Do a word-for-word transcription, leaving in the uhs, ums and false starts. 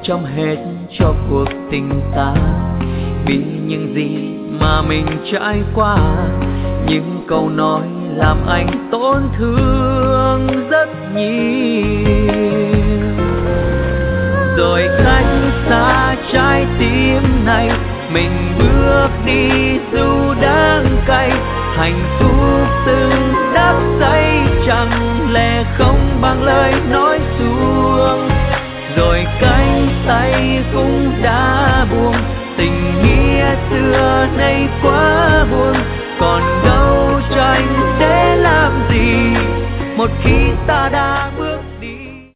trong hết cho cuộc tình ta. Vì những gì mà mình trải qua, những câu nói làm anh tổn thương rất nhiều. Rồi cách xa trái tim này, mình bước đi dù đắng cay. Hạnh phúc từng đắp say chẳng lẽ không bằng lời nói suông. Rồi cánh tay cũng đã buông, tình nghĩa xưa nay quá buồn. Còn đâu tranh để làm gì một khi ta đã